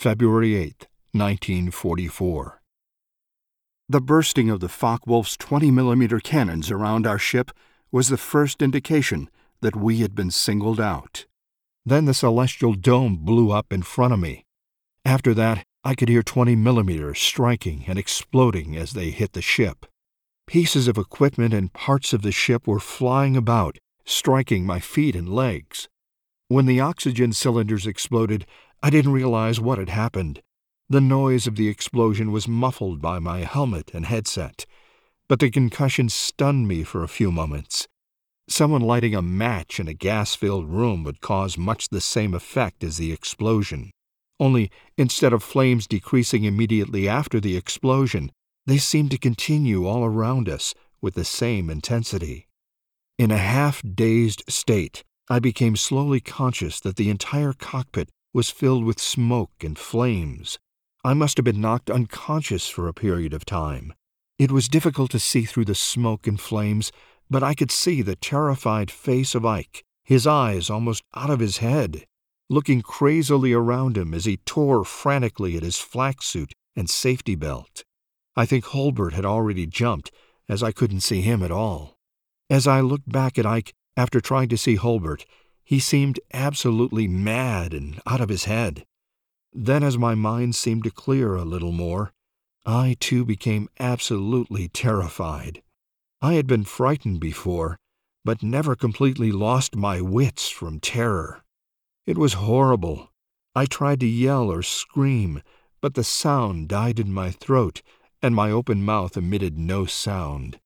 February 8, 1944. The bursting of the Focke-Wulf's 20mm cannons around our ship was the first indication that we had been singled out. Then the celestial dome blew up in front of me. After that, I could hear 20mm striking and exploding as they hit the ship. Pieces of equipment and parts of the ship were flying about, striking my feet and legs. When the oxygen cylinders exploded, I didn't realize what had happened. The noise of the explosion was muffled by my helmet and headset, but the concussion stunned me for a few moments. Someone lighting a match in a gas-filled room would cause much the same effect as the explosion. Only, instead of flames decreasing immediately after the explosion, they seemed to continue all around us with the same intensity. In a half-dazed state, I became slowly conscious that the entire cockpit was filled with smoke and flames. I must have been knocked unconscious for a period of time. It was difficult to see through the smoke and flames, but I could see the terrified face of Ike, his eyes almost out of his head, looking crazily around him as he tore frantically at his flak suit and safety belt. I think Holbert had already jumped, as I couldn't see him at all. As I looked back at Ike after trying to see Holbert, he seemed absolutely mad and out of his head. Then, as my mind seemed to clear a little more, I too became absolutely terrified. I had been frightened before, but never completely lost my wits from terror. It was horrible. I tried to yell or scream, but the sound died in my throat, and my open mouth emitted no sound.